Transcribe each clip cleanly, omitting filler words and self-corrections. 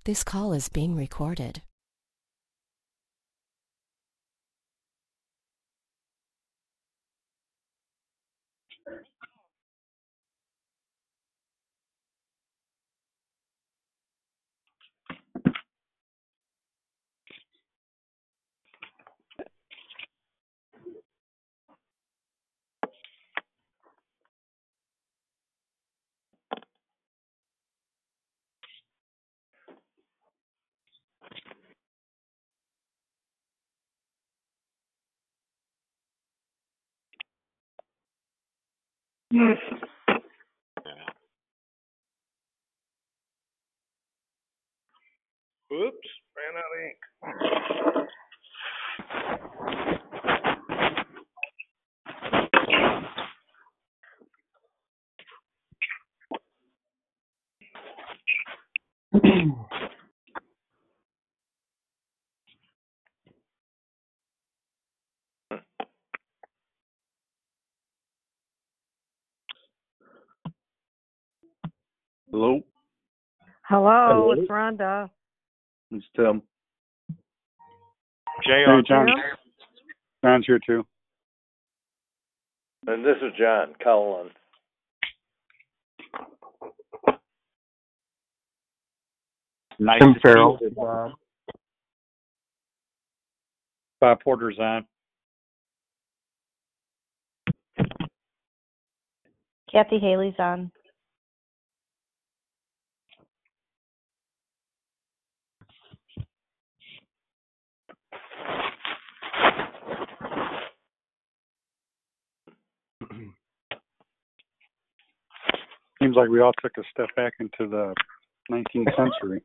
This call is being recorded. Oops, ran out of ink. Hello? Hello, it's Rhonda. It's Tim. Jay Hey, on John. Tim? John's here too. And this is John Cullen. Nice Tim to Farrell. see you. Bob Porter's on. Kathy Haley's on. Seems like we all took a step back into the 19th century.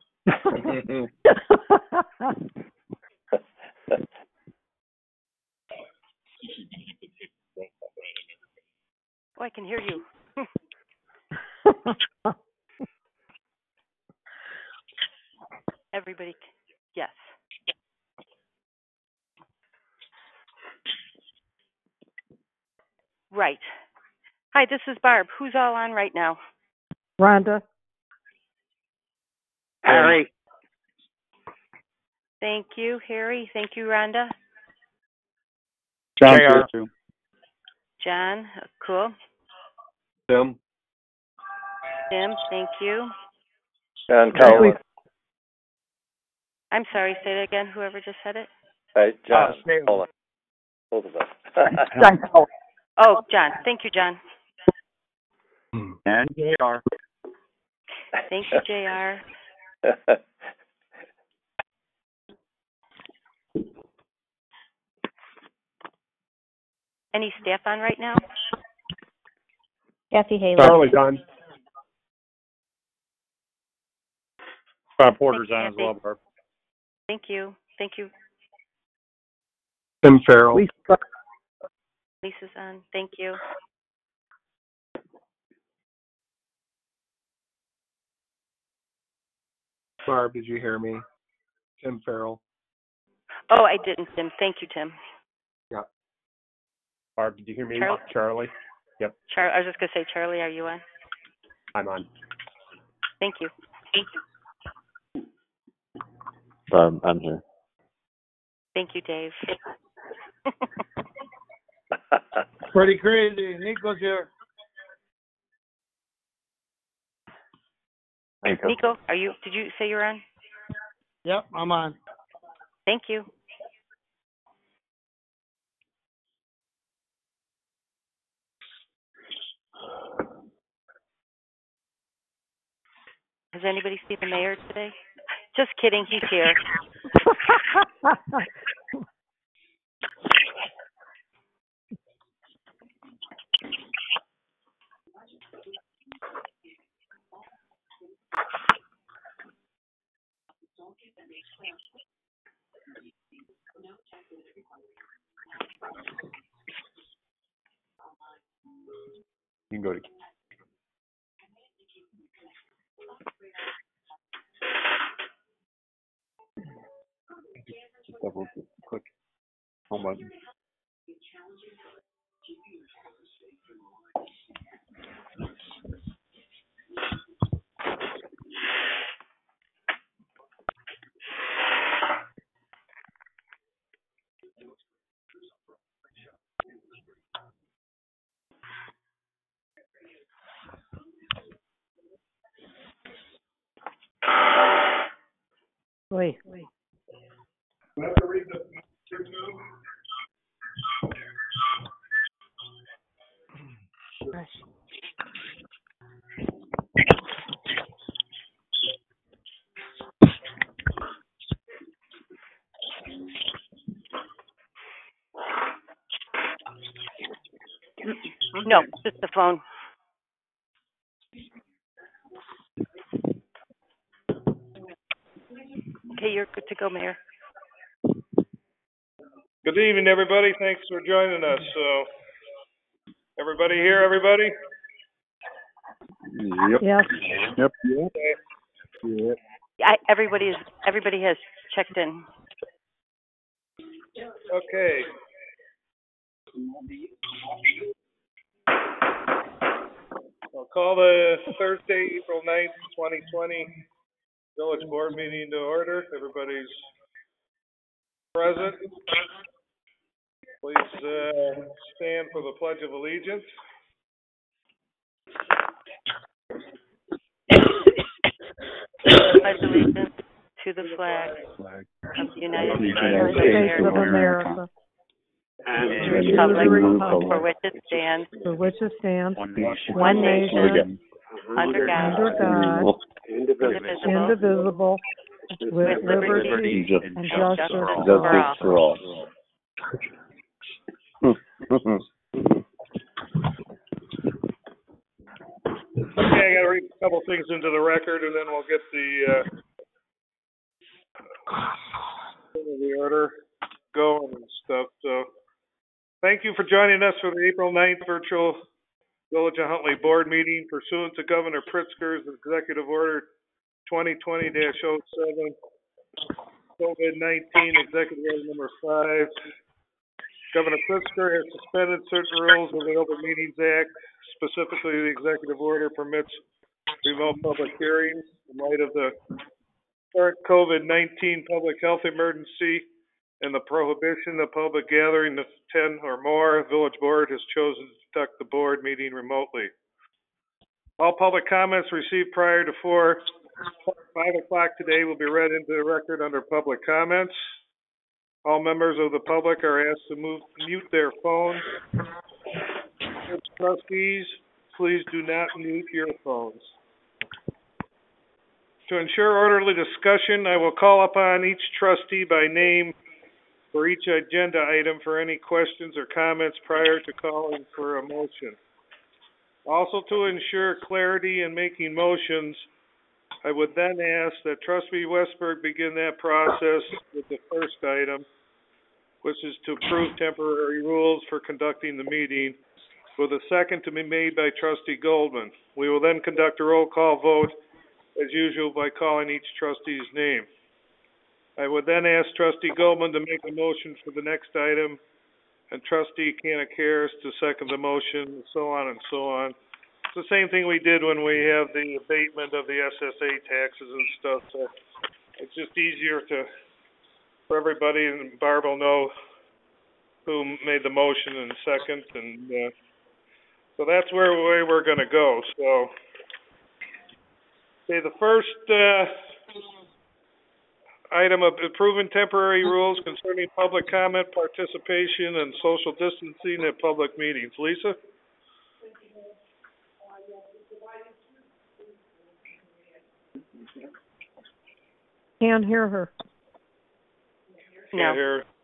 Oh, I can hear you. Everybody, yes. Right. Hi, this is Barb. Who's all on right now? Rhonda. Harry. Thank you, Harry. Thank you, Rhonda. John's JR. here too. John, cool. Tim. Tim, thank you. John Cullen. I'm sorry, say that again, whoever just said it. Hey, John Sam. Cullen. Both of us. John Cole. Oh, John. Thank you, John. And JR. Thank you, JR. Any staff on right now? Kathy Haley. Charlie John. Bob Porter's Thank on you, as well, Barb. Thank you. Thank you. Tim Farrell. Lisa. Lisa's on. Thank you. Barb, did you hear me? Tim Farrell. Oh, I didn't, Tim. Thank you, Tim. Barb, did you hear me? Charlie? Charlie. I was just going to say, Charlie, are you on? I'm on. Thank you. I'm here. Thank you, Dave. Pretty crazy. Nico's here. Nico, did you say you're on? Yep, I'm on. Thank you. Has anybody seen the mayor today? Just kidding, he's here. You can go to. Just double click home button. Haley. No, just the phone. Okay, you're good to go, Mayor. Good evening, everybody. Thanks for joining us. So, everybody here, everybody? Yep. Yes. Yep. Everybody has checked in. Okay. I'll call the Thursday, April 9th, 2020 Village Board meeting to order. Everybody's present. Please stand for the Pledge of Allegiance. Pledge allegiance to the flag of the United States of America, and to the republic for which it stands, one nation, under God, Indivisible, with liberty and justice for all. Okay, I got to read a couple things into the record, and then we'll get the order going and stuff. So, thank you for joining us for the April 9th virtual Village of Huntley Board meeting pursuant to Governor Pritzker's Executive Order 2020-07, COVID-19 Executive Order number 5. Governor Pritzker has suspended certain rules of the Open Meetings Act. Specifically, the executive order permits remote public hearings in light of the current COVID-19 public health emergency and the prohibition of public gathering of 10 or more. The village board has chosen to conduct the board meeting remotely. All public comments received prior to 5 o'clock today will be read into the record under public comments. All members of the public are asked to mute their phones. Trustees, please do not mute your phones. To ensure orderly discussion, I will call upon each trustee by name for each agenda item for any questions or comments prior to calling for a motion. Also, to ensure clarity in making motions, I would then ask that Trustee Westberg begin that process with the first item, which is to approve temporary rules for conducting the meeting, with a second to be made by Trustee Goldman. We will then conduct a roll call vote, as usual, by calling each trustee's name. I would then ask Trustee Goldman to make a motion for the next item, and Trustee Kanakaris to second the motion, so on and so on. It's the same thing we did when we have the abatement of the SSA taxes and stuff, so it's just easier for everybody, and Barb will know who made the motion and second, and so that's where we're going to go. So, okay, the first item of approving temporary rules concerning public comment, participation, and social distancing at public meetings. Lisa? Can't hear her. No. Can't hear her.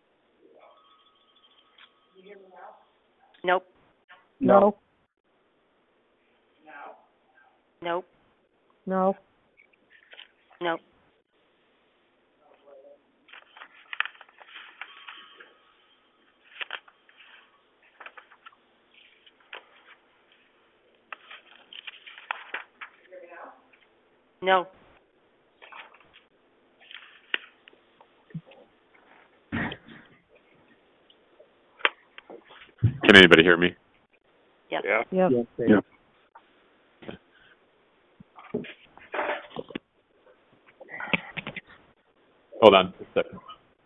Nope. No. Nope. No. Nope. No. Can anybody hear me? Yep. Yeah. Yes. Hold on a second.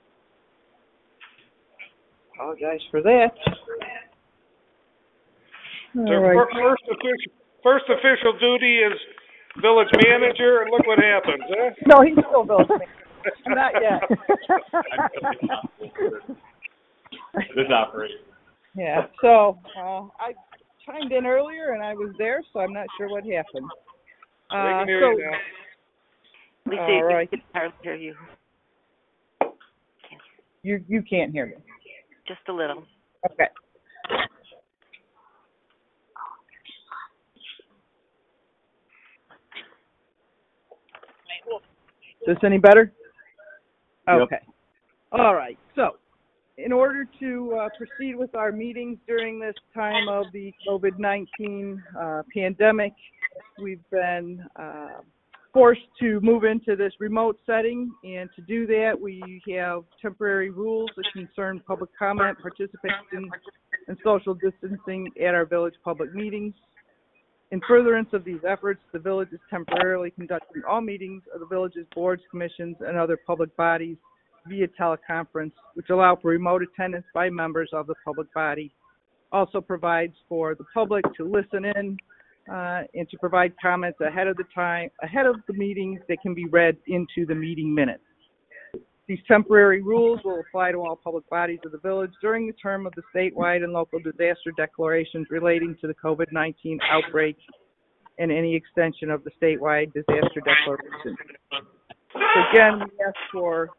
Apologize for that. First official duty is village manager, and look what happens, huh? No, he's still village manager. not yet. This operation. Yeah, so I chimed in earlier and I was there, so I'm not sure what happened. We can hear you now. Lisa, All right. we can hardly hear you. You can't hear me. Just a little. Okay. Is this any better? Okay. All right. So, in order to proceed with our meetings during this time of the COVID-19 pandemic, we've been forced to move into this remote setting, and to do that, we have temporary rules that concern public comment, participation, and social distancing at our village public meetings. In furtherance of these efforts, the village is temporarily conducting all meetings of the village's boards, commissions, and other public bodies via teleconference, which allow for remote attendance by members of the public body. Also provides for the public to listen in and to provide comments ahead of the meetings that can be read into the meeting minutes. These temporary rules will apply to all public bodies of the village during the term of the statewide and local disaster declarations relating to the COVID-19 outbreak and any extension of the statewide disaster declaration. So again, we ask for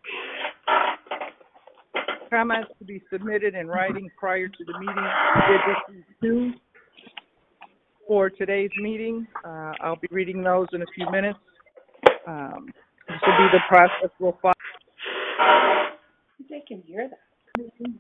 comments to be submitted in writing prior to the meeting. We did receive 2 for today's meeting. I'll be reading those in a few minutes. This will be the process we'll follow. They can hear that.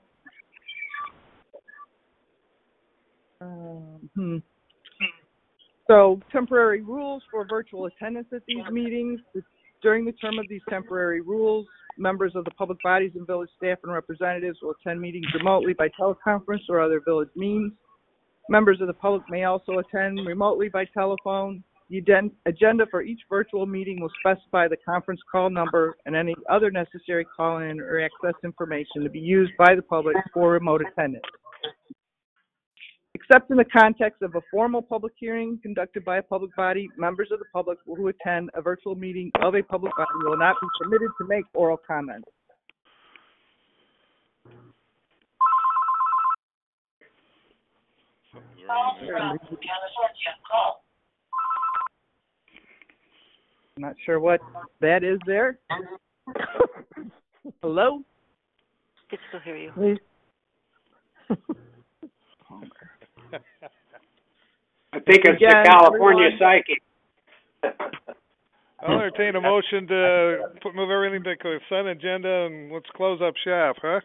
So, temporary rules for virtual attendance at these meetings. During the term of these temporary rules, members of the public bodies and village staff and representatives will attend meetings remotely by teleconference or other village means. Members of the public may also attend remotely by telephone. The agenda for each virtual meeting will specify the conference call number and any other necessary call-in or access information to be used by the public for remote attendance. Except in the context of a formal public hearing conducted by a public body, members of the public who attend a virtual meeting of a public body will not be permitted to make oral comments. I'm not sure what that is there. Hello? I can still hear you. I think it's the California psyche. I'll entertain a motion to move everything to consent agenda and let's close up shop, huh?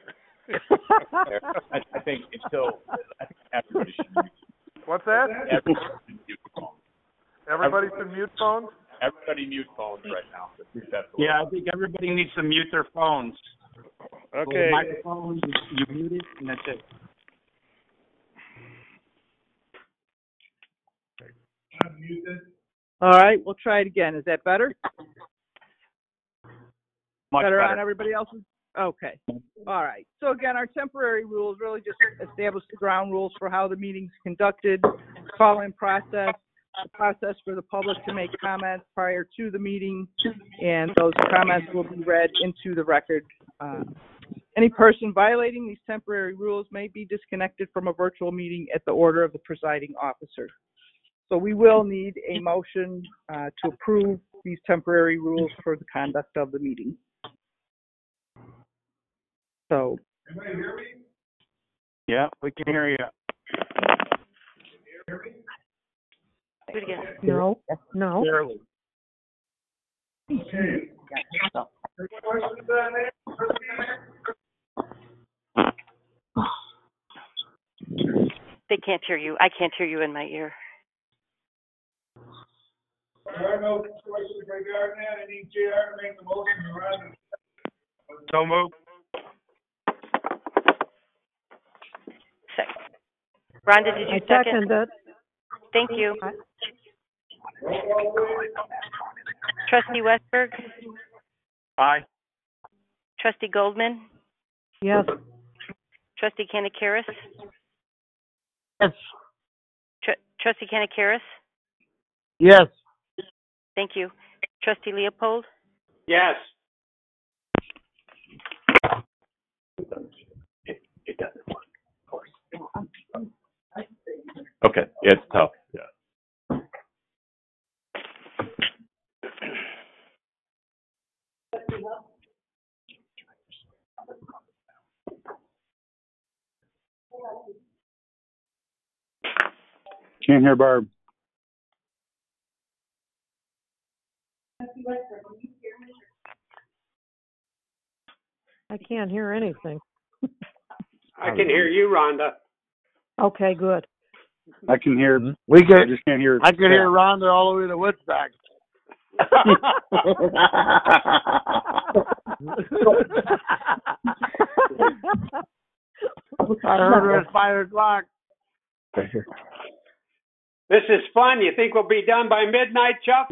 I think it's still. I think everybody should mute. What's that? Everybody should mute phones. Everybody should mute phones? Everybody mute phones right now. Yeah, I think everybody needs to mute their phones. Okay. The microphone, you mute it, and that's it. All right, we'll try it again. Is that better? Much better. better On everybody else's? Okay. All right. So again, our temporary rules really just establish the ground rules for how the meeting's conducted, call-in process, the process for the public to make comments prior to the meeting, and those comments will be read into the record. Any person violating these temporary rules may be disconnected from a virtual meeting at the order of the presiding officer. So we will need a motion to approve these temporary rules for the conduct of the meeting. So. Everybody hear me? Yeah, we can hear you. Do it again. No, no. Barely. Okay. Questions on that? They can't hear you. I can't hear you in my ear. There are no questions regarding that. I need JR to make the motion to run. So move. Second. Rhonda, did you second? It. Thank you. Trustee Westberg? Aye. Trustee Goldman? Yes. Trustee Kanakaris? Yes. Trustee Kanakaris? Yes. Thank you. Trustee Leopold? Yes. It doesn't work, of course. Okay, it's tough, yeah. Can't hear Barb. I can't hear anything. I can hear you, Rhonda. Okay, good. I can hear. We I could. just can't hear. I could hear Rhonda all the way to Woodstock. I heard her at 5 o'clock. This is fun. You think we'll be done by midnight, Chuck?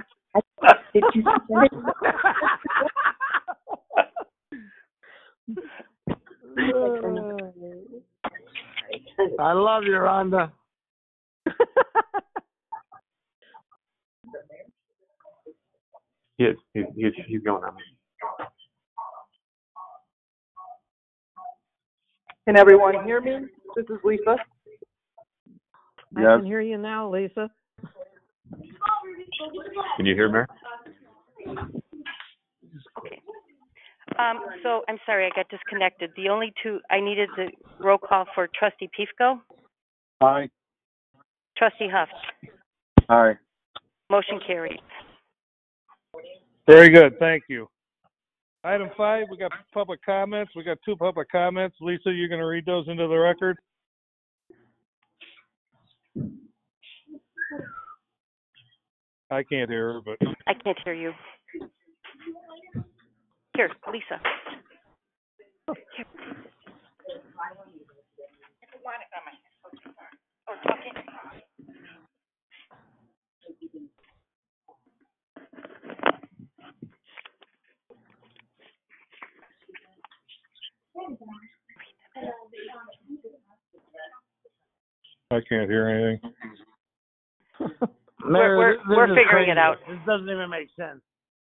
I love you, Rhonda. He's going on. Can everyone hear me? This is Lisa. I can hear you now, Lisa. Can you hear me? So I'm sorry, I got disconnected. The only two, I needed the roll call for Trustee Pifko, Aye. Trustee Huff. Aye. Motion carried. Very good, thank you. Item 5, we got public comments. We got 2 public comments. Lisa, you're going to read those into the record? I can't hear her, but... I can't hear you. Here, Lisa. Here. I can't hear anything. Mayor, We're this is figuring crazy. it out. This doesn't even make sense.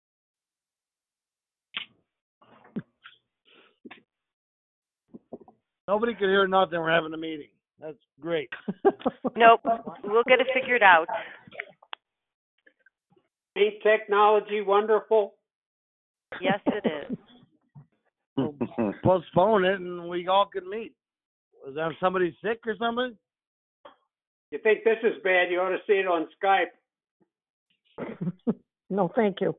Nobody could hear nothing. We're having a meeting. That's great. Nope, we'll get it figured out. Ain't technology wonderful? Yes, it is. Postpone it and we all can meet. Was there somebody sick or something? You think this is bad, you ought to see it on Skype. No, thank you.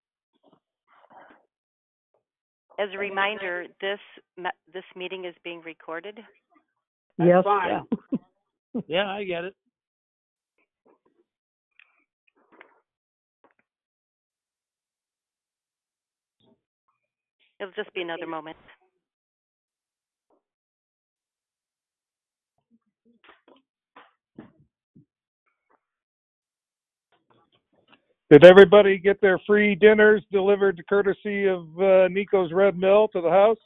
As a reminder, this meeting is being recorded. That's Yes. fine. Yeah, I get it. It'll just be another moment. Did everybody get their free dinners delivered courtesy of Nico's Red Mill to the house?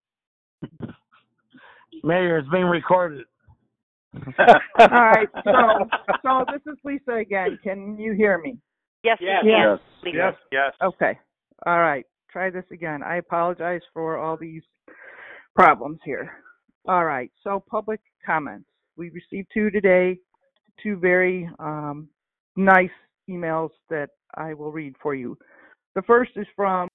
Mayor, it's being recorded. All right, so this is Lisa again. Can you hear me? Yes, Yes. we can. Yes. Lisa. Yes. Okay. All right. Try this again. I apologize for all these problems here. All right. So public comments. We received 2 today, 2 very nice emails that I will read for you. The first is from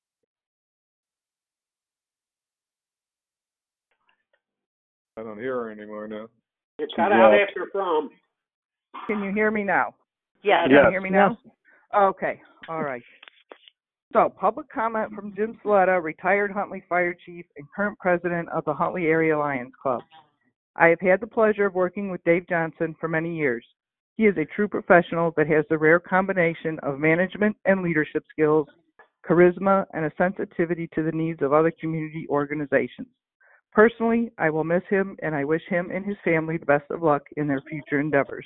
I don't hear her anymore now. You cut out after from. Can you hear me now? Yes. Can you hear me now? Okay. All right. So, public comment from Jim Saletta, retired Huntley Fire Chief and current president of the Huntley Area Lions Club. I have had the pleasure of working with Dave Johnson for many years. He is a true professional that has the rare combination of management and leadership skills, charisma, and a sensitivity to the needs of other community organizations. Personally, I will miss him, and I wish him and his family the best of luck in their future endeavors.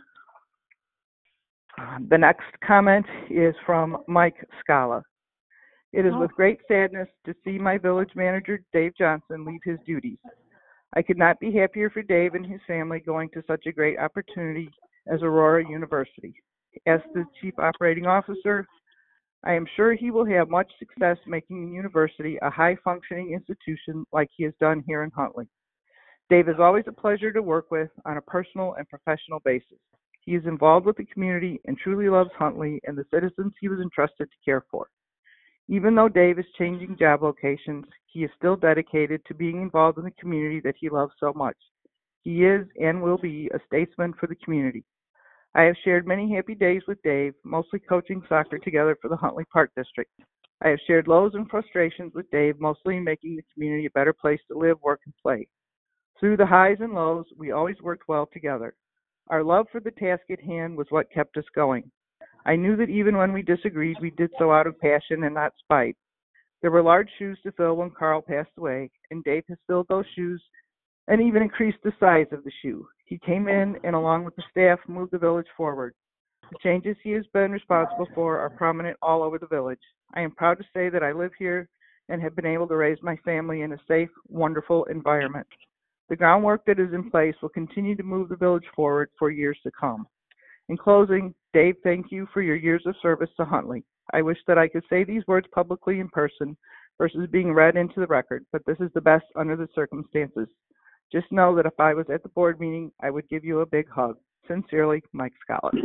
The next comment is from Mike Scala. It is with great sadness to see my village manager, Dave Johnson, leave his duties. I could not be happier for Dave and his family going to such a great opportunity as Aurora University. As the Chief Operating Officer, I am sure he will have much success making the university a high-functioning institution like he has done here in Huntley. Dave is always a pleasure to work with on a personal and professional basis. He is involved with the community and truly loves Huntley and the citizens he was entrusted to care for. Even though Dave is changing job locations, he is still dedicated to being involved in the community that he loves so much. He is and will be a statesman for the community. I have shared many happy days with Dave, mostly coaching soccer together for the Huntley Park District. I have shared lows and frustrations with Dave, mostly in making the community a better place to live, work, and play. Through the highs and lows, we always worked well together. Our love for the task at hand was what kept us going. I knew that even when we disagreed, we did so out of passion and not spite. There were large shoes to fill when Carl passed away, and Dave has filled those shoes and even increased the size of the shoe. He came in and, along with the staff, moved the village forward. The changes he has been responsible for are prominent all over the village. I am proud to say that I live here and have been able to raise my family in a safe, wonderful environment. The groundwork that is in place will continue to move the village forward for years to come. In closing, Dave, thank you for your years of service to Huntley. I wish that I could say these words publicly in person versus being read into the record, but this is the best under the circumstances. Just know that if I was at the board meeting, I would give you a big hug. Sincerely, Mike Scott.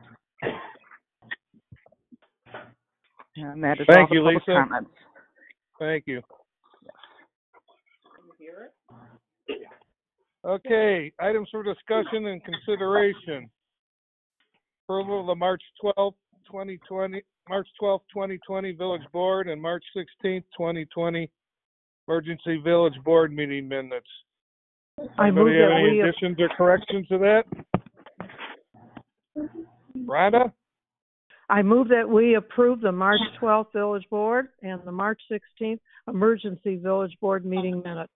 And that is Thank all you, the public Lisa. comments. Thank you. Okay, items for discussion and consideration. Approval of the March 12th, 2020 Village Board and March 16th, 2020 Emergency Village Board meeting minutes. I move Anybody have that any we, additions or corrections to that? Rhonda? I move that we approve the March 12th Village Board and the March 16th Emergency Village Board meeting minutes.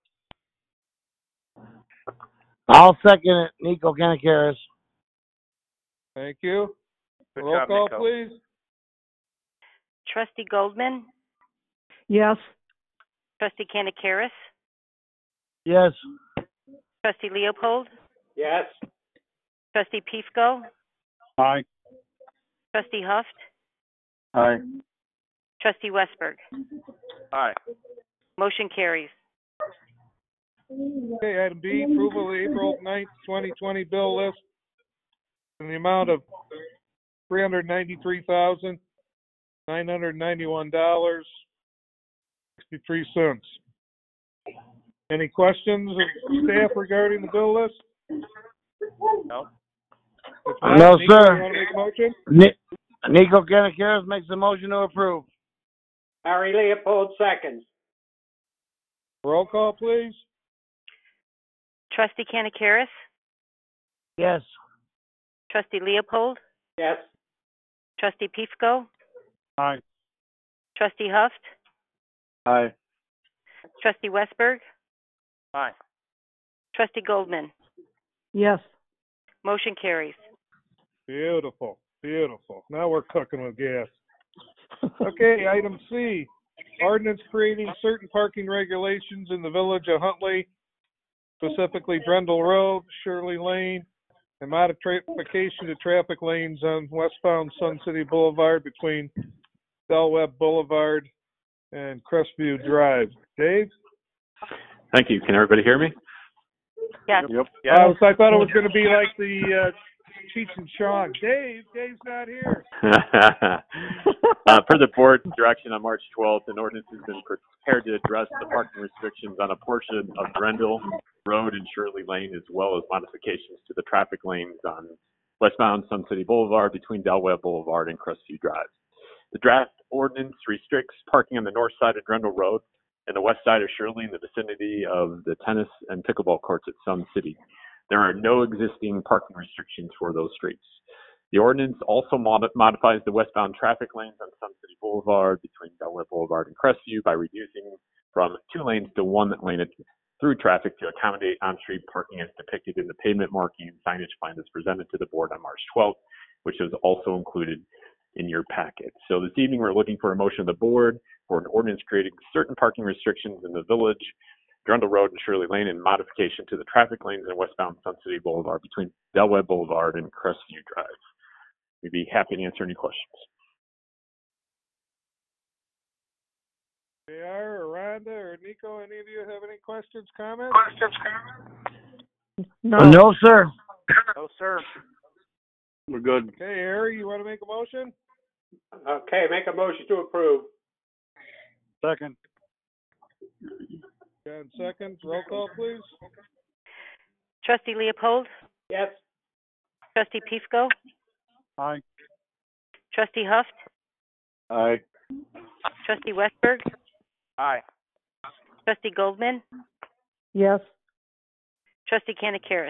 I'll second it. Nico Canacaris. Thank you. Good Roll job, call, Nico. please. Trustee Goldman, Yes. Trustee Canicaris, Yes. Trustee Leopold, Yes. Trustee Pifko, Aye. Trustee Huft, Aye. Trustee Westberg. Aye. Motion carries. Okay, item B, approval of the April 9th, 2020 bill list in the amount of $393,991.63. Any questions of staff regarding the bill list? No. If not, No, Nico, sir. you want to make a motion? Nico Canacaris makes a motion to approve. Harry Leopold seconds. Roll call, please. Trustee Canicaris, Yes. Trustee Leopold, Yes. Trustee Pifko, Aye. Trustee Huft, Aye. Trustee Westberg, Aye. Trustee Goldman. Yes. Motion carries. Beautiful, beautiful. Now we're cooking with gas. Okay, item C, ordinance creating certain parking regulations in the village of Huntley, specifically Drendel Road, Shirley Lane, and modification to traffic lanes on westbound Sun City Boulevard between Del Webb Boulevard and Crestview Drive. Dave? Thank you. Can everybody hear me? Yes. Yep. I thought it was going to be like the Cheech and Chong. Dave's not here. Per the board's direction on March 12th, an ordinance has been prepared to address the parking restrictions on a portion of Drendel Road and Shirley Lane, as well as modifications to the traffic lanes on westbound Sun City Boulevard between Del Webb Boulevard and Crestview Drive. The draft ordinance restricts parking on the north side of Drendel Road and the west side of Shirley in the vicinity of the tennis and pickleball courts at Sun City. There are no existing parking restrictions for those streets. The ordinance also modifies the westbound traffic lanes on Sun City Boulevard between Del Webb Boulevard and Crestview by reducing from 2 lanes to 1 lane through traffic to accommodate on-street parking as depicted in the pavement marking and signage plan that's presented to the board on March 12th, which is also included in your packet. So this evening we're looking for a motion of the board for an ordinance creating certain parking restrictions in the village, Drendel Road and Shirley Lane, and modification to the traffic lanes in westbound Sun City Boulevard between Del Webb Boulevard and Crestview Drive. We'd be happy to answer any questions. JR or Rhonda or Nico, any of you have any questions, comments? No. No, sir. No, sir. We're good. Okay, Harry, you want to make a motion? Okay, make a motion to approve. Second. John seconds. Roll call, please. Trustee Leopold? Yes. Trustee Pisco? Aye. Trustee Huft? Aye. Trustee Westberg? Aye. Trustee Goldman? Yes. Trustee Kanakaris?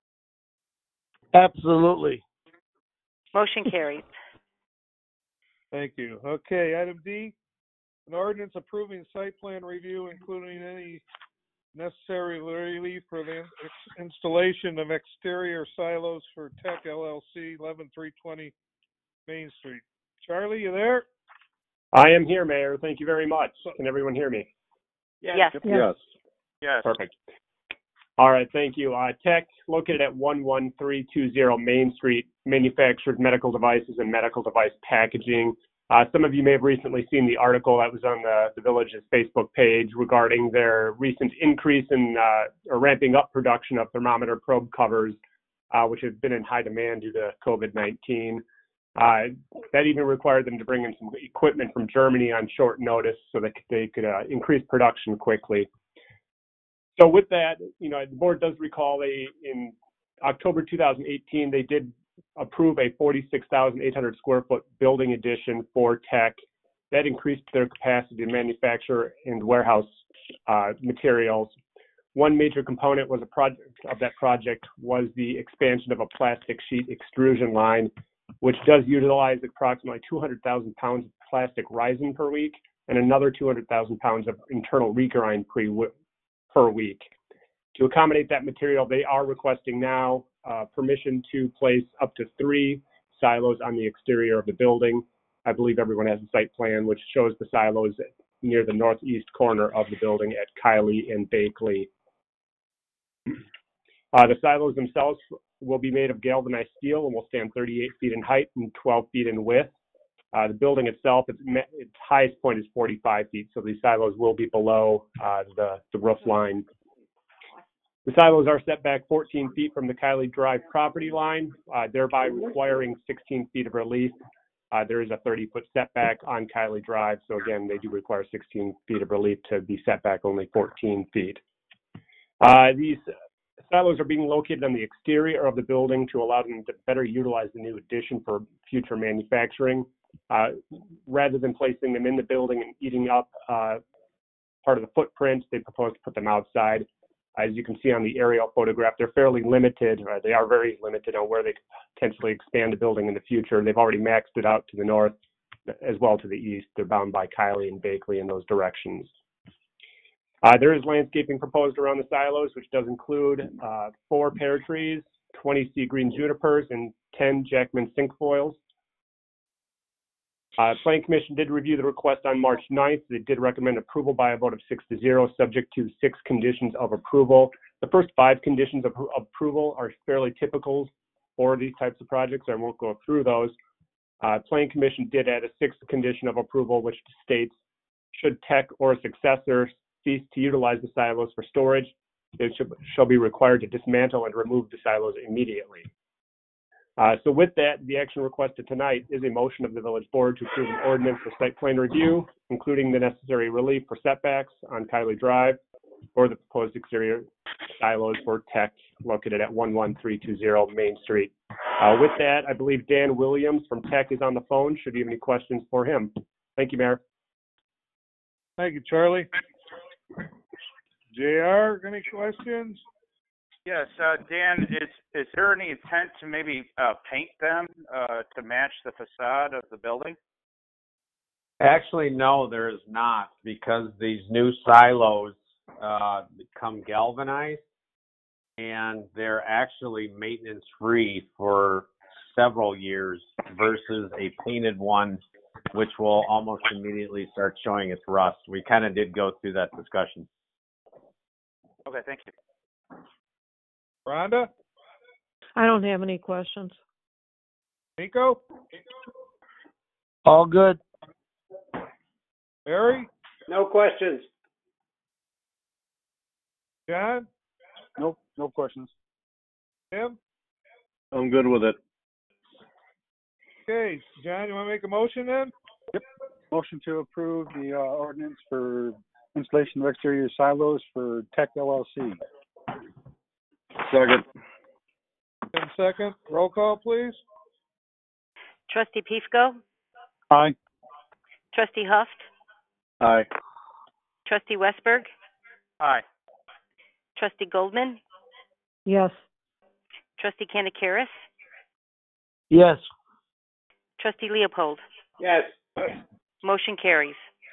Absolutely. Motion carries. Thank you. Okay, item D, an ordinance approving site plan review, including any necessary relief for the installation of exterior silos for Tech LLC, 11320 Main Street. Charlie, you there? I am here, Mayor. Thank you very much. Can everyone hear me? Yes. Yes. Yes. Perfect. All right, thank you. Tech, located at 11320 Main Street, manufactures medical devices and medical device packaging. Some of you may have recently seen the article that was on the Village's Facebook page regarding their recent increase in or ramping up production of thermometer probe covers, which have been in high demand due to COVID-19. That even required them to bring in some equipment from Germany on short notice so that they could increase production quickly. So with that, the board does recall in October 2018, they did approve a 46,800 square foot building addition for Tech. That increased their capacity to manufacture and warehouse materials. One major component was that project was the expansion of a plastic sheet extrusion line, which does utilize approximately 200,000 pounds of plastic resin per week and another 200,000 pounds of internal regrind per week. To accommodate that material, they are requesting now permission to place up to 3 silos on the exterior of the building. I believe everyone has a site plan which shows the silos near the northeast corner of the building at Kiley and Bakley. The silos themselves will be made of galvanized steel and will stand 38 feet in height and 12 feet in width. The building itself, its highest point is 45 feet, so these silos will be below the roof line. The silos are set back 14 feet from the Kiley Drive property line, thereby requiring 16 feet of relief. There is a 30-foot setback on Kiley Drive, so again, they do require 16 feet of relief to be set back only 14 feet. These silos are being located on the exterior of the building to allow them to better utilize the new addition for future manufacturing. Rather than placing them in the building and eating up part of the footprint, they propose to put them outside. As you can see on the aerial photograph, they're fairly limited. They are very limited on where they could potentially expand the building in the future. They've already maxed it out to the north as well to the east. They're bound by Kiley and Bakley in those directions. There is landscaping proposed around the silos, which does include 4 pear trees, 20 sea green junipers, and 10 Jackman cinquefoils. Planning Commission did review the request on March 9th. They did recommend approval by a vote of 6-0, subject to 6 conditions of approval. The first 5 conditions of approval are fairly typical for these types of projects. I won't go through those. Planning Commission did add a 6th condition of approval, which states, should Tech or a successor cease to utilize the silos for storage, they shall be required to dismantle and remove the silos immediately. So with that, the action requested tonight is a motion of the Village Board to approve an ordinance for site plan review, including the necessary relief for setbacks on Kiley Drive or the proposed exterior silos for Tech located at 11320 Main Street. With that, I believe Dan Williams from Tech is on the phone. Should you have any questions for him? Thank you, Mayor. Thank you, Charlie. JR, any questions? Yes, Dan, is there any intent to maybe paint them to match the facade of the building? Actually, no, there is not, because these new silos become galvanized, and they're actually maintenance-free for several years versus a painted one, which will almost immediately start showing its rust. We kind of did go through that discussion. Okay, thank you. Rhonda? I don't have any questions. Nico? All good. Barry? No questions. John? Nope, no questions. Tim? I'm good with it. Okay, John, you want to make a motion then? Yep. Motion to approve the ordinance for installation of exterior silos for Tech LLC. Second. Tim, second. Roll call, please. Trustee Pifko? Aye. Trustee Huft? Aye. Trustee Westberg? Aye. Trustee Goldman? Yes. Trustee Kanakaris? Yes. Trustee Leopold? Yes. Motion carries.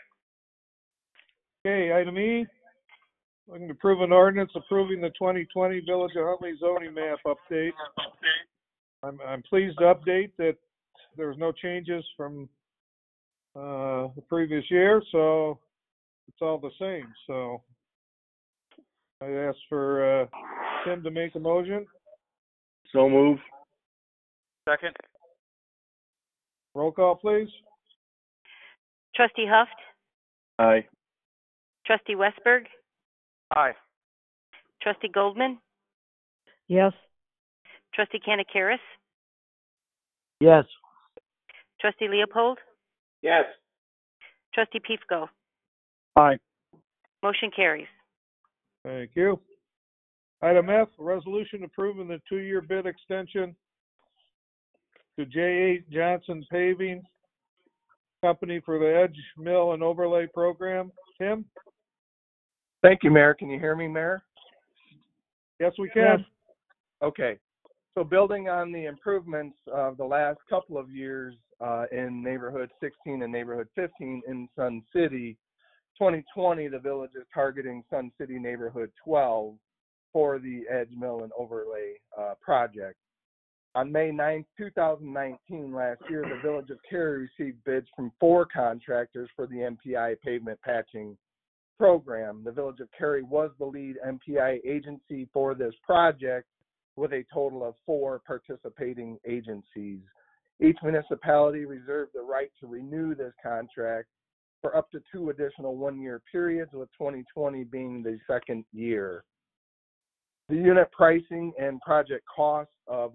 Okay, item E. Looking to approve an ordinance approving the 2020 Village of Huntley zoning map update. I'm pleased to update that there was no changes from the previous year, so it's all the same. So I ask for Tim to make a motion. So move. Second. Roll call, please. Trustee Huft? Aye. Trustee Westberg? Aye. Trustee Goldman? Yes. Trustee Kanakaris? Yes. Trustee Leopold? Yes. Trustee Pifko? Aye. Motion carries. Thank you. Item F, resolution approving the 2-year bid extension to J.A. Johnson Paving Company for the Edge Mill and Overlay Program. Tim? Thank you, Mayor. Can you hear me, Mayor? Yes, we can. Yes. Okay. So building on the improvements of the last couple of years in neighborhood 16 and neighborhood 15 in Sun City, 2020, the village is targeting Sun City neighborhood 12 for the Edge Mill and Overlay project. On May 9th, 2019, last year, the Village of Cary received bids from 4 contractors for the MPI pavement patching program. The Village of Cary was the lead MPI agency for this project with a total of 4 participating agencies. Each municipality reserved the right to renew this contract for up to 2 additional 1-year periods, with 2020 being the second year. The unit pricing and project cost of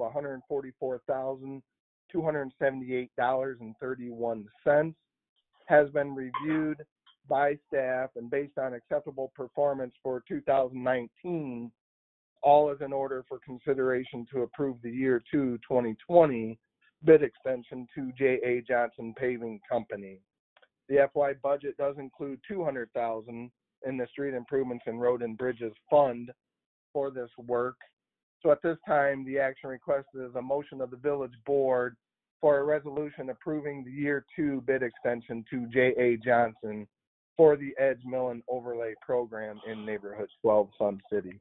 $144,278.31 has been reviewed by staff, and based on acceptable performance for 2019, all is in order for consideration to approve the year 2 2020 bid extension to J.A. Johnson Paving Company. The FY budget does include $200,000 in the Street Improvements and Road and Bridges Fund for this work. So at this time, the action requested is a motion of the village board for a resolution approving the year 2 bid extension to J.A. Johnson for the Edge Mill and Overlay program in neighborhood 12 Sun City.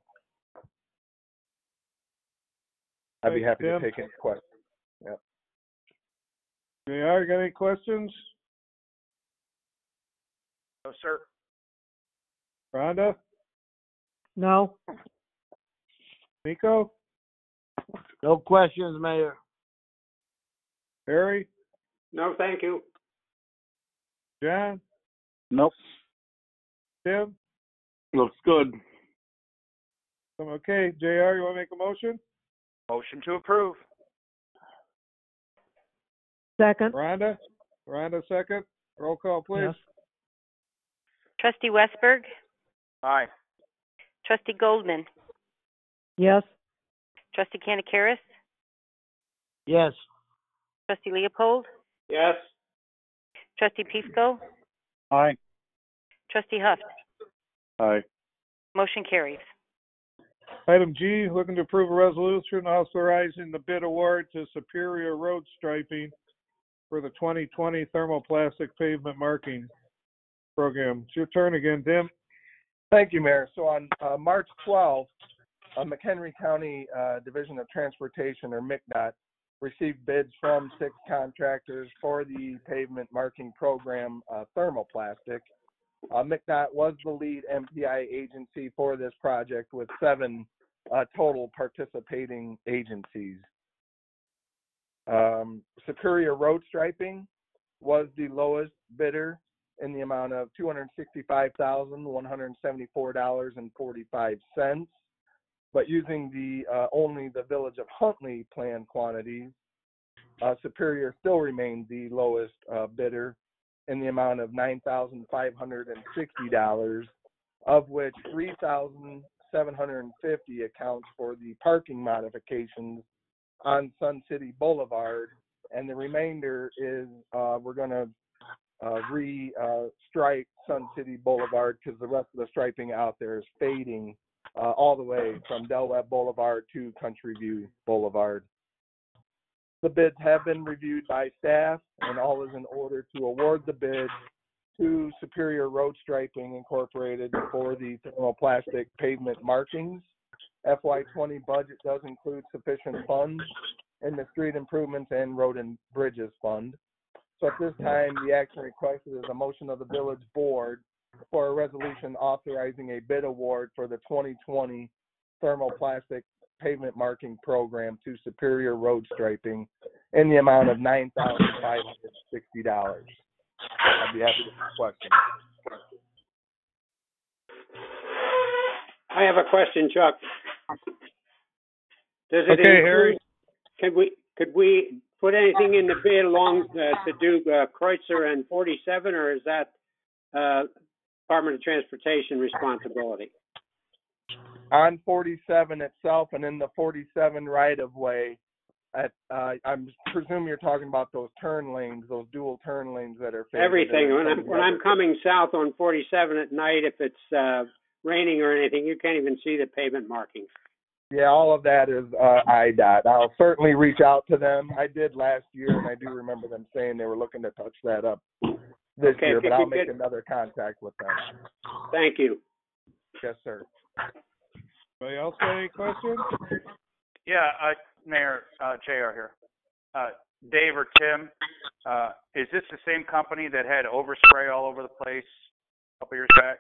I'd be happy to take any questions. Yep. JR, you got any questions? No, sir. Rhonda? No. Nico? No questions, Mayor. Harry? No, thank you. John? Nope. Tim? Looks good. Okay, JR, you want to make a motion? Motion to approve. Second. Rhonda? Rhonda, second. Roll call, please. Yes. Trustee Westberg? Aye. Trustee Goldman? Yes. Trustee Kanakaris? Yes. Trustee Leopold? Yes. Trustee Pifko? Aye. Trustee Huft? Aye. Motion carries. Item G, looking to approve a resolution authorizing the bid award to Superior Road Striping for the 2020 thermoplastic pavement marking program. It's your turn again, Tim. Thank you, Mayor. So on March 12th, McHenry County Division of Transportation, or MCDOT, received bids from 6 contractors for the pavement marking program thermoplastic. MCDOT was the lead MPI agency for this project with 7 total participating agencies. Superior Road Striping was the lowest bidder in the amount of $265,174.45. But using the only the Village of Huntley plan quantities, Superior still remained the lowest bidder in the amount of $9,560, of which $3,750 accounts for the parking modifications on Sun City Boulevard, and the remainder is we're going to stripe Sun City Boulevard because the rest of the striping out there is fading all the way from Del Webb Boulevard to Country View Boulevard. The bids have been reviewed by staff, and all is in order to award the bid to Superior Road Striping Incorporated for the thermoplastic pavement markings. FY20 budget does include sufficient funds in the Street Improvements and Road and Bridges Fund. So at this time, the action requested is a motion of the Village Board for a resolution authorizing a bid award for the 2020 thermoplastic pavement marking program to Superior Road Striping in the amount of $9,560. I'd be happy to take questions. I have a question, Chuck. Does it Okay, include, Harry. could we put anything in the bid along to do Kreutzer and 47, or is that Department of Transportation responsibility? On 47 itself and in the 47 right-of-way, I presume you're talking about those turn lanes, those dual turn lanes that are faded. Everything. When I'm coming south on 47 at night, if it's raining or anything, you can't even see the pavement markings. Yeah, all of that is IDOT. I'll certainly reach out to them. I did last year, and I do remember them saying they were looking to touch that up this year, but I'll make another contact with them. Thank you. Yes, sir. Anybody else got any questions? Yeah, Mayor, JR here. Dave or Tim, is this the same company that had overspray all over the place a couple years back?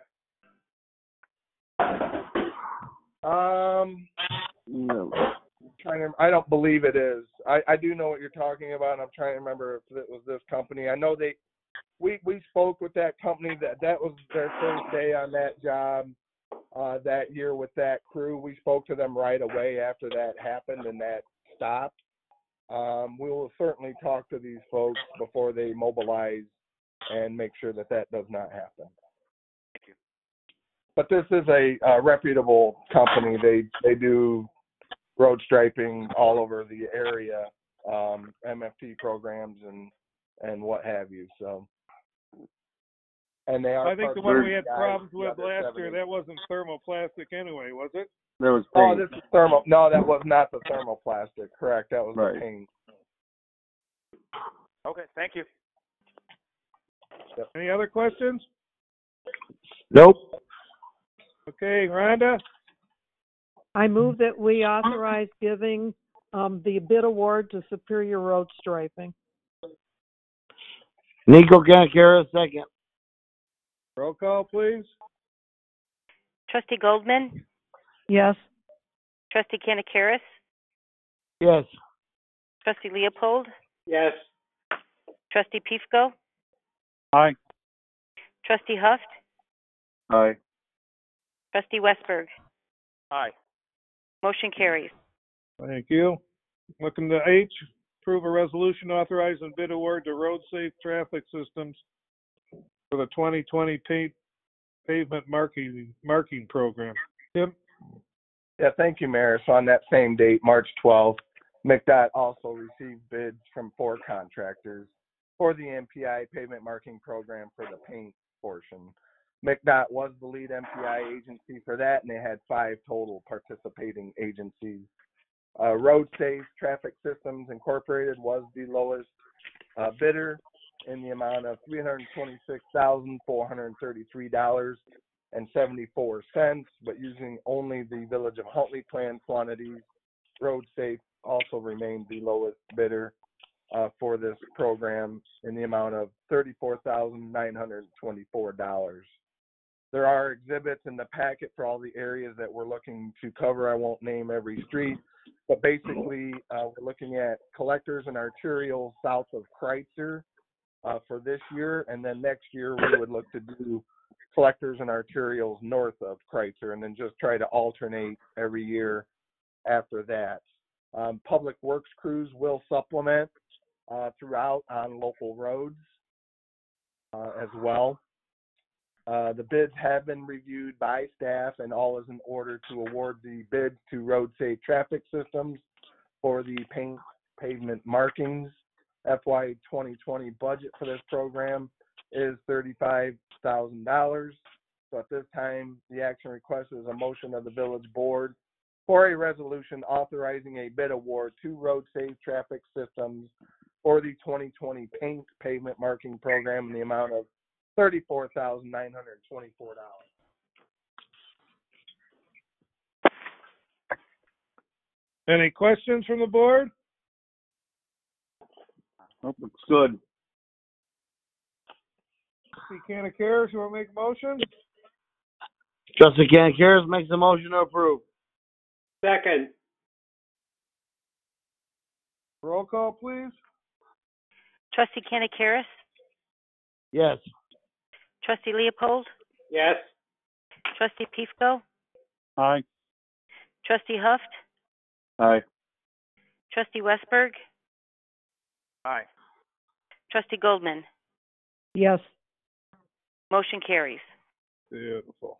No. I don't believe it is. I do know what you're talking about. And I'm trying to remember if it was this company. I know we spoke with that company. That was their first day on that job that year with that crew. We spoke to them right away after that happened and that stopped. We will certainly talk to these folks before they mobilize and make sure that does not happen. Thank you. But this is a reputable company. They do road striping all over the area, MFT programs and what have you. So, and they are. I think the one we had problems with last year, that wasn't thermoplastic anyway, was it? There was paint. Oh, this is thermal. No, that was not the thermoplastic. Correct. That was the paint. Okay, thank you. Yep. Any other questions? Nope. Okay, Rhonda? I move that we authorize giving the bid award to Superior Road Striping. Nico Canacera, second. Roll call, please. Trustee Goldman? Yes. Trustee Kanakaris? Yes. Trustee Leopold? Yes. Trustee Pifko? Aye. Trustee Huft? Aye. Trustee Westberg? Aye. Motion carries. Thank you. Looking to H, approve a resolution authorizing bid award to Road Safe Traffic Systems for the 2020 pavement marking program. Tim? Yeah, thank you, Mayor. So on that same date, March 12th, McDOT also received bids from 4 contractors for the MPI pavement marking program for the paint portion. McDOT was the lead MPI agency for that, and they had 5 total participating agencies. Road Safe Traffic Systems Incorporated was the lowest bidder in the amount of $326,433.74, but using only the Village of Huntley plan quantities. Road Safe also remained the lowest bidder for this program in the amount of $34,924. There are exhibits in the packet for all the areas that we're looking to cover. I won't name every street, but basically we're looking at collectors and arterials south of Kreutzer, for this year, and then next year we would look to do collectors and arterials north of Kreutzer, and then just try to alternate every year after that. Public works crews will supplement throughout on local roads as well. The bids have been reviewed by staff, and all is in order to award the bid to Road Safe Traffic Systems for the pavement markings. FY 2020 budget for this program is $35,000. So at this time, the action request is a motion of the village board for a resolution authorizing a bid award to Road Safe Traffic Systems for the 2020 paint pavement marking program in the amount of $34,924. Any questions from the board? Nope, looks good. Trustee Cannicaris, you want to make a motion? Trustee Cannicaris makes a motion to approve. Second. Roll call, please. Trustee Cannicaris, Yes. Trustee Leopold, Yes. Trustee Pifko, Aye. Trustee Huft, Aye. Trustee Westberg, Aye. Trustee Goldman. Yes. Motion carries. Beautiful.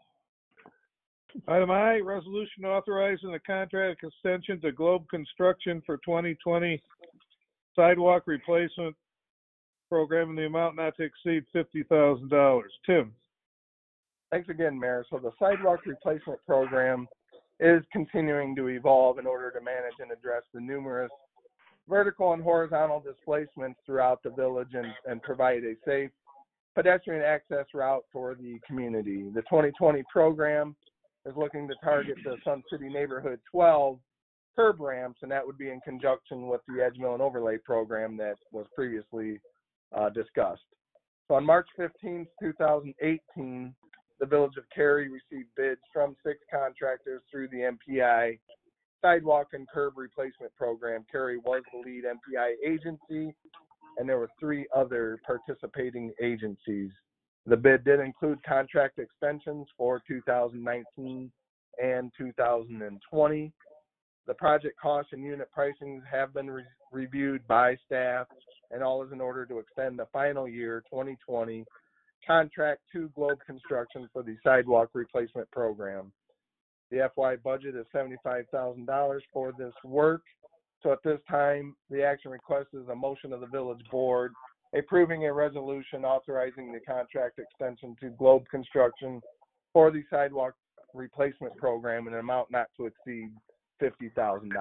Item I, resolution authorizing the contract extension to Globe Construction for 2020 sidewalk replacement program in the amount not to exceed $50,000. Tim. Thanks again, Mayor. So the sidewalk replacement program is continuing to evolve in order to manage and address the numerous vertical and horizontal displacements throughout the village and provide a safe pedestrian access route for the community. The 2020 program is looking to target the Sun City Neighborhood 12 curb ramps, and that would be in conjunction with the Edge Mill and Overlay program that was previously discussed. So on March 15th, 2018, the Village of Cary received bids from 6 contractors through the MPI Sidewalk and Curb Replacement Program. Cary was the lead MPI agency, and there were 3 other participating agencies. The bid did include contract extensions for 2019 and 2020. The project costs and unit pricings have been reviewed by staff, and all is in order to extend the final year, 2020, contract to Globe Construction for the sidewalk replacement program. The FY budget is $75,000 for this work. So at this time, the action request is a motion of the village board approving a resolution authorizing the contract extension to Globe Construction for the sidewalk replacement program in an amount not to exceed $50,000.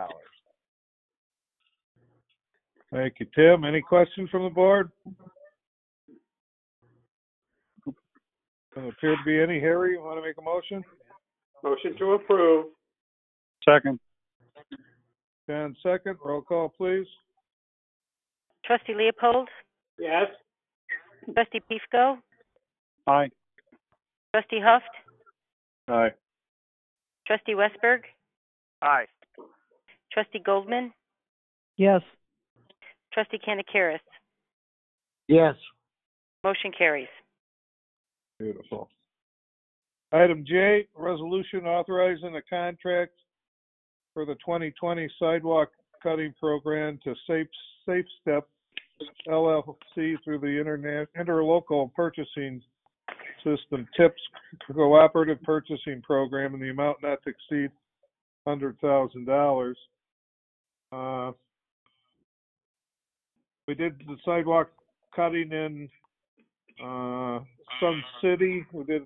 Thank you, Tim. Any questions from the board? Doesn't appear to be any. Harry, you want to make a motion? Motion to approve. Second. John, second. Roll call, please. Trustee Leopold, Yes. Trustee Pifko, Aye. Trustee Huft, Aye. Trustee Westberg, Aye. Trustee Goldman, Yes. Trustee Cannicaris. Yes. Motion carries. Beautiful. Item J, resolution authorizing a contract for the 2020 sidewalk cutting program to Safe Step LLC through the Interlocal Purchasing System TIPS Cooperative Purchasing Program in the amount not to exceed $100,000. We did the sidewalk cutting in Sun City. We did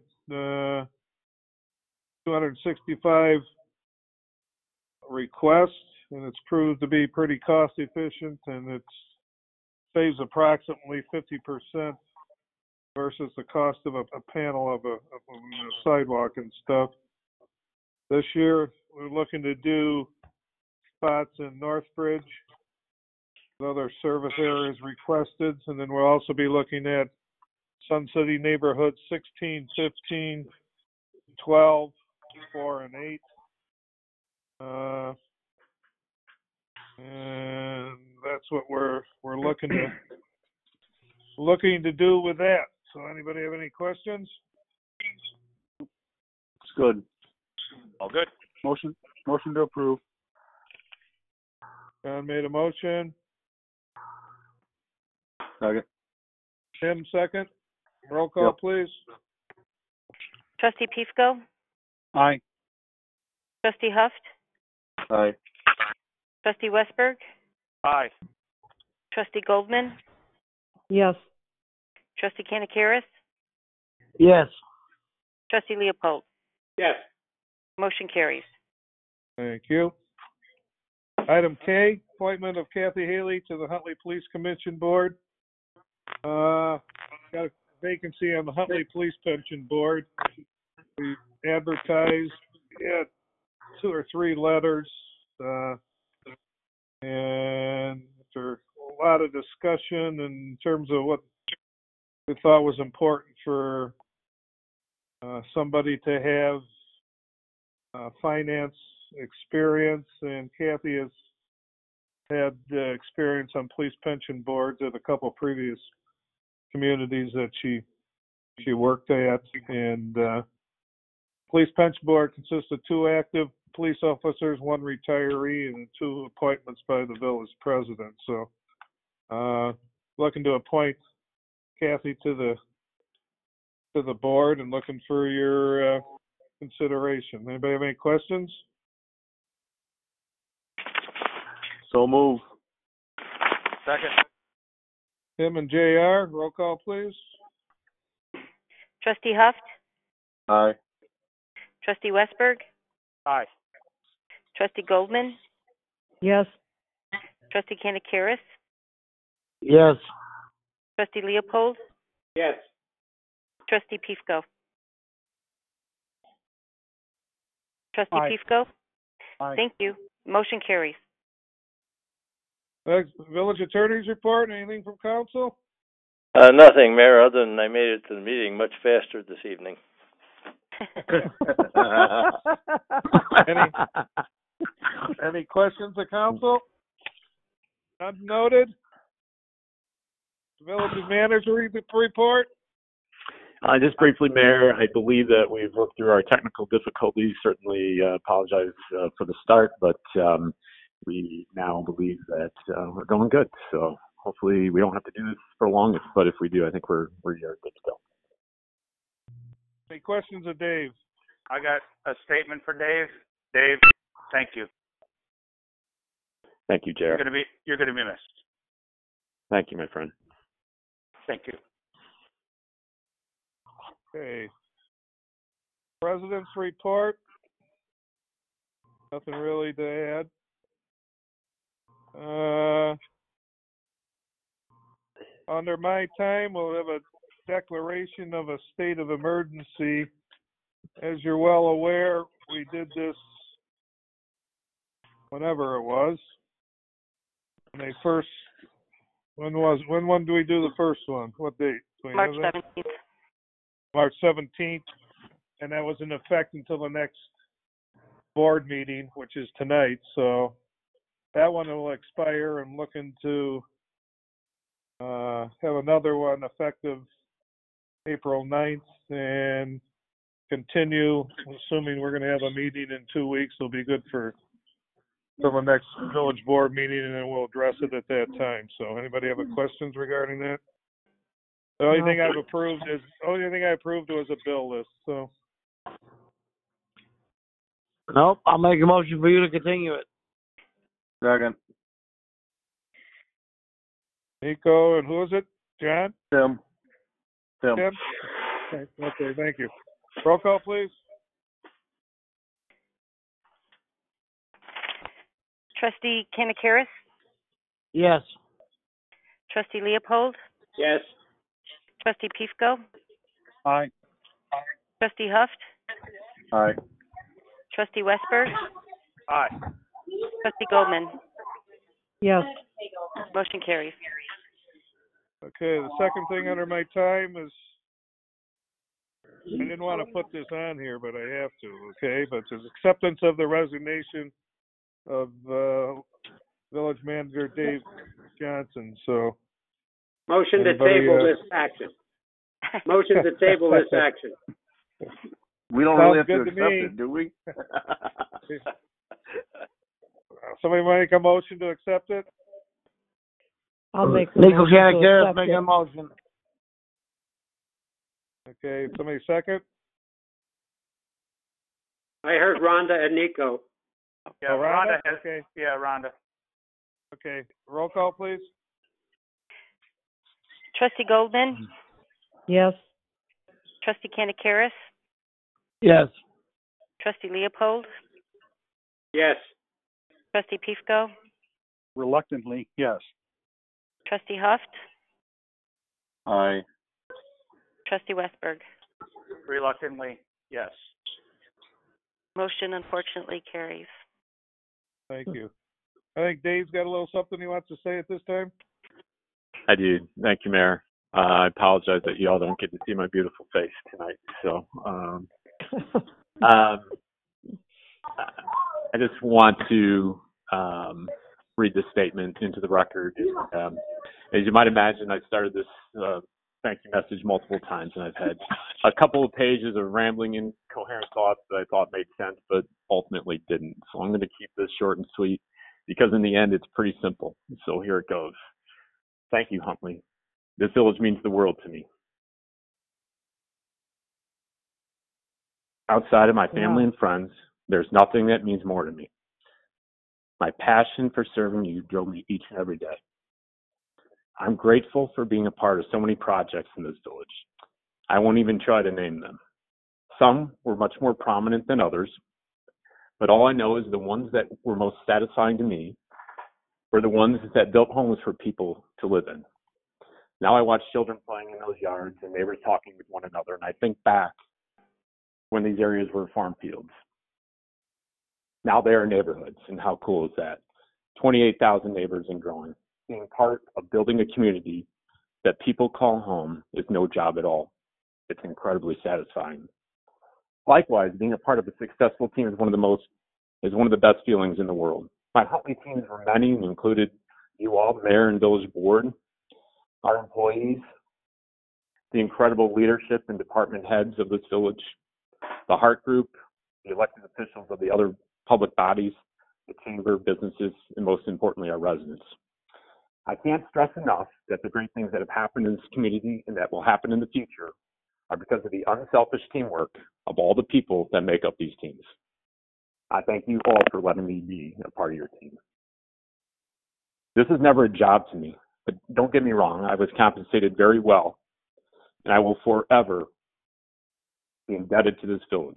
265 requests, and it's proved to be pretty cost efficient, and it saves approximately 50% versus the cost of a panel of a sidewalk and stuff. This year, we're looking to do spots in Northbridge, other service areas requested, and then we'll also be looking at Sun City neighborhoods 16, 15, 12, 4, and 8. And that's what we're looking to looking to do with that. So anybody have any questions? It's good. All good. Motion to approve. John made a motion. Second. Tim, second. Roll call, Yep. please. Trustee Pifko? Aye. Trustee Huft? Aye. Trustee Westberg? Aye. Trustee Goldman? Yes. Trustee Kanakaris? Yes. Trustee Leopold? Yes. Motion carries. Thank you. Item K, appointment of Kathy Haley to the Huntley Police Commission Board. Got a vacancy on the Huntley Police Pension Board. We advertised, we had 2 or 3 letters, and after a lot of discussion in terms of what we thought was important for somebody to have finance experience, and Kathy has had experience on police pension boards at a couple of previous communities that she worked at, and police pension board consists of 2 active police officers, 1 retiree, and 2 appointments by the village president. So looking to appoint Kathy to the board and looking for your consideration. Anybody have any questions? So move. Second. Tim and JR, roll call, please. Trustee Huft? Aye. Trustee Westberg? Aye. Trustee Goldman? Yes. Trustee Kanakaris? Yes. Trustee Leopold? Yes. Trustee Pifko? Trustee Aye. Pifko? Aye. Thank you. Motion carries. Village attorney's report, anything from council? Nothing, Mayor, other than I made it to the meeting much faster this evening. Any questions of council? None noted. Village manager report? Just briefly, Mayor, I believe that we've worked through our technical difficulties. Certainly apologize for the start, but we now believe that we're going good. So hopefully we don't have to do this for long, but if we do, I think we're good to go. Any questions of Dave? I got a statement for Dave. Dave, thank you. Thank you, Jared. You're gonna be missed. Thank you, my friend. Thank you. Okay. President's report. Nothing really to add. Under my time, we'll have a declaration of a state of emergency. As you're well aware, we did this whenever it was. When do we do the first one? What date? March 17th. March 17th, and that was in effect until the next board meeting, which is tonight. So that one will expire. I'm looking to have another one effective April 9th and continue, assuming we're going to have a meeting in 2 weeks. It'll be good for the next village board meeting, and then we'll address it at that time. So anybody have any questions regarding that? The only thing I approved was a bill list. So Nope, I'll make a motion for you to continue it. Second. Nico, and who is it? John? Tim. Okay, thank you. Roll call, please. Trustee Kanakaris? Yes. Trustee Leopold? Yes. Trustee Pifko? Aye. Trustee Huft? Aye. Trustee Westberg? Aye. Trustee Goldman? Yes. Motion carries. Okay, the second thing under my time is, I didn't want to put this on here, but I have to, okay? But it's acceptance of the resignation of village manager Dave Johnson. So Motion to Anybody, table this action. Motion to table this action. We don't Sounds really have to good to accept me. it, do we? Somebody make a motion to accept it? I'll make the Nico motion to Canacaris accept making it. a motion. Okay, somebody second? I heard Rhonda and Nico. Yeah, Oh, Rhonda? has, Okay. yeah, Rhonda. Okay, roll call, please. Trustee Goldman, Yes. Trustee Canacaris, Yes. Trustee Leopold, Yes. Trustee Pifko, Reluctantly, yes. Trustee Huft, Aye. Trustee Westberg. Reluctantly, yes. Motion unfortunately carries. Thank you. I think Dave's got a little something he wants to say at this time. I do. Thank you, Mayor. I apologize that you all don't get to see my beautiful face tonight. So, I just want to read this statement into the record. As you might imagine, I started this thank you message multiple times, and I've had a couple of pages of rambling, incoherent thoughts that I thought made sense, but ultimately didn't. So I'm going to keep this short and sweet because in the end, it's pretty simple. So here it goes. Thank you, Huntley. This village means the world to me. Outside of my family and friends, there's nothing that means more to me. My passion for serving you drove me each and every day. I'm grateful for being a part of so many projects in this village. I won't even try to name them. Some were much more prominent than others, but all I know is the ones that were most satisfying to me were the ones that built homes for people to live in. Now I watch children playing in those yards and neighbors talking with one another, and I think back when these areas were farm fields. Now they are neighborhoods, and how cool is that? 28,000 neighbors and growing. Being part of building a community that people call home is no job at all. It's incredibly satisfying. Likewise, being a part of a successful team is one of the best feelings in the world. My Huntley teams were many and included you all, the mayor and village board, our employees, the incredible leadership and department heads of this village, the Hart Group, the elected officials of the other public bodies, the chamber, businesses, and most importantly, our residents. I can't stress enough that the great things that have happened in this community and that will happen in the future are because of the unselfish teamwork of all the people that make up these teams. I thank you all for letting me be a part of your team. This is never a job to me, but don't get me wrong, I was compensated very well, and I will forever be indebted to this village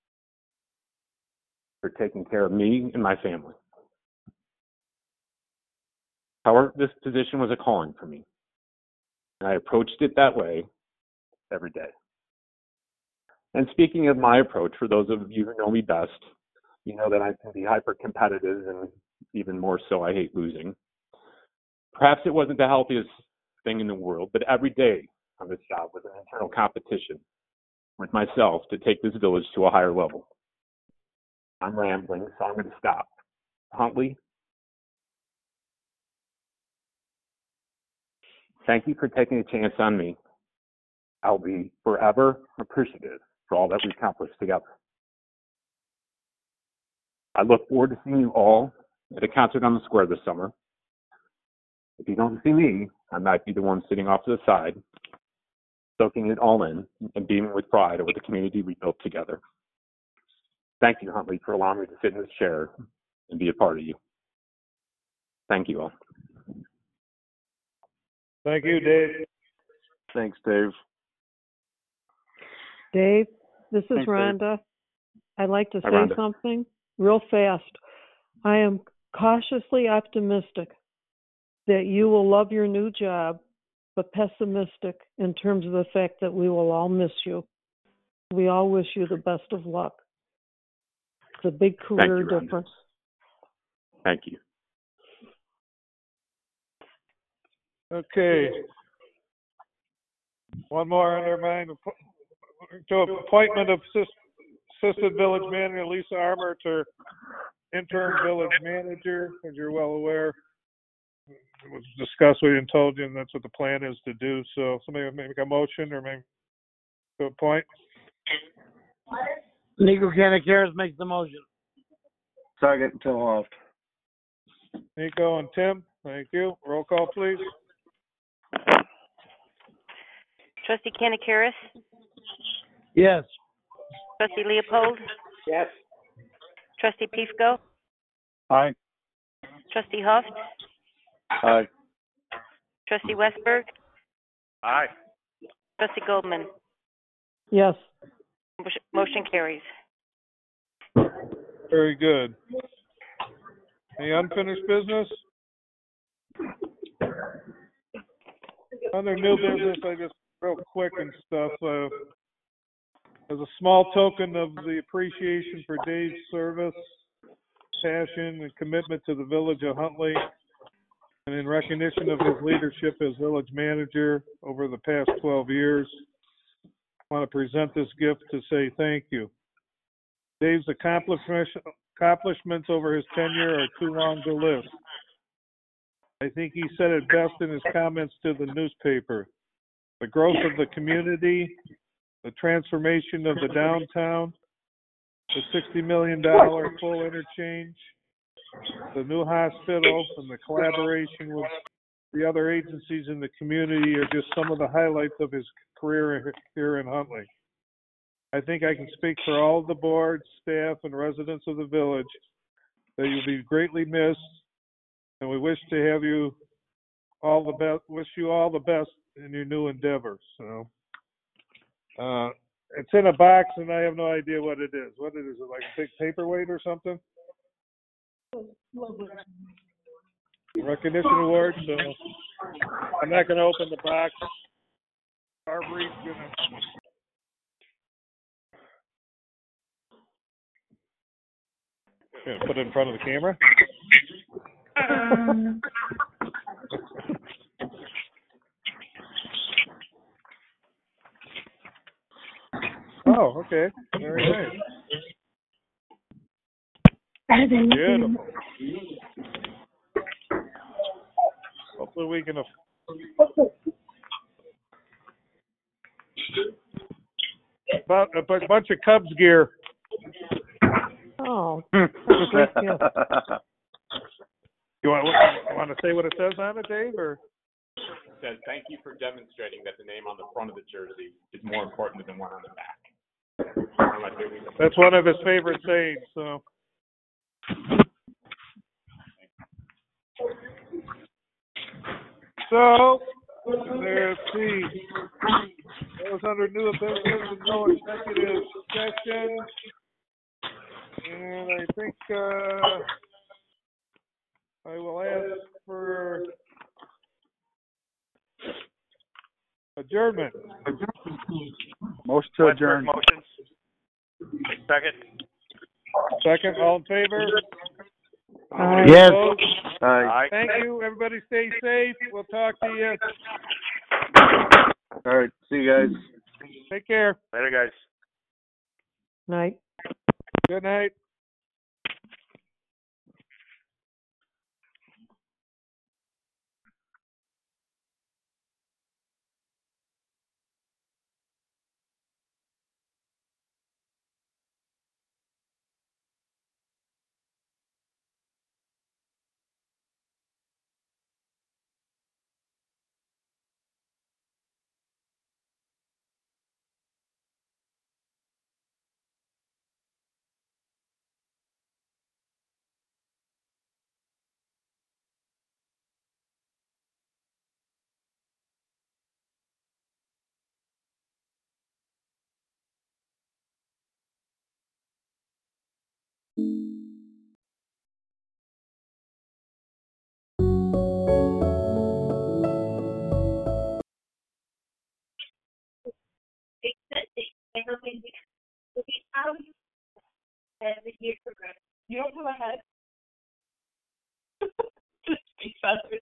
for taking care of me and my family. However, this position was a calling for me, and I approached it that way every day. And speaking of my approach, for those of you who know me best, you know that I can be hyper-competitive, and even more so, I hate losing. Perhaps it wasn't the healthiest thing in the world, but every day on this job was an internal competition with myself to take this village to a higher level. I'm rambling, so I'm going to stop. Huntley, thank you for taking a chance on me. I'll be forever appreciative for all that we've accomplished together. I look forward to seeing you all at a concert on the square this summer. If you don't see me, I might be the one sitting off to the side, soaking it all in and beaming with pride over the community we built together. Thank you, Huntley, for allowing me to sit in this chair and be a part of you. Thank you all. Thank you, Dave. Thanks, Dave. Dave, this is Thanks, Dave. Rhonda. I'd like to Hi, say Rhonda. something real fast. I am cautiously optimistic that you will love your new job, but pessimistic in terms of the fact that we will all miss you. We all wish you the best of luck. It's a big career you, Rhonda. difference. Thank you. Okay. One more under mine. To appointment of assistant village manager Lisa Armour to interim village manager, as you're well aware. it was discussed with you and told you, and that's what the plan is to do. So somebody make a motion or maybe to a point. Nico Canicaris makes the motion. Second, Tim Hoff. Nico and Tim, thank you. Roll call, please. Trustee Canicaris? Yes. Trustee Leopold? Yes. Trustee Pisco? Aye. Trustee Huff? Aye. Trustee Westberg? Aye. Trustee Goldman? Yes. Motion carries. Very good. Any unfinished business? Under new business, I just real quick and stuff. As a small token of the appreciation for Dave's service, passion, and commitment to the village of Huntley, and in recognition of his leadership as village manager over the past 12 years, I want to present this gift to say thank you. Dave's accomplishments over his tenure are too long to list. I think he said it best in his comments to the newspaper. The growth of the community, the transformation of the downtown, the $60 million full interchange, the new hospital, and the collaboration with the other agencies in the community are just some of the highlights of his career here in Huntley. I think I can speak for all of the board, staff, and residents of the village that you'll be greatly missed, and we wish to have you all the best. Wish you all the best in your new endeavors. So, it's in a box, and I have no idea what it is. What it is? It like a big paperweight or something? Recognition award. So, I'm not going to open the box. Barbara's gonna. Gonna put it in front of the camera. Oh, okay. Very nice. Beautiful. Hopefully we can. About a bunch of Cubs gear. Oh, that's a great gift. You want to say what it says on it, Dave, or? It says, "Thank you for demonstrating that the name on the front of the jersey is more important than the one on the back." That's one of his favorite sayings. So. So, let's see. That was under new business and no executive session. And I think I will ask for adjournment. Motion to adjourn. Motions. Second. Second, all in favor? Aye. Yes. Aye. Thank you. Everybody stay safe. We'll talk to you. All right. See you guys. Take care. Later, guys. Night. Good night. As the year progresses, you don't have a head. Just be feathers.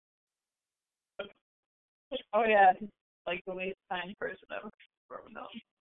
Oh yeah, like the least time person ever.